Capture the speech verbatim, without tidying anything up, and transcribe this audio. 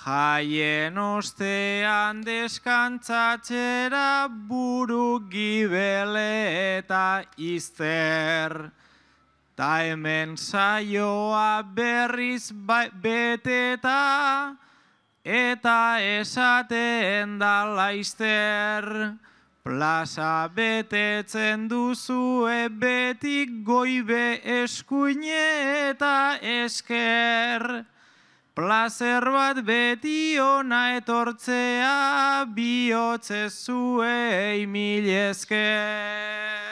Jaien ostean deskantzatzera buru gibele eta izter. Ta hemen saioa berriz beteta, eta esaten da laizter. Plaza betetzen duzue betik goibe eskuine eta esker. Plazer bat beti ona etortzea, bihotze zuei mil esker.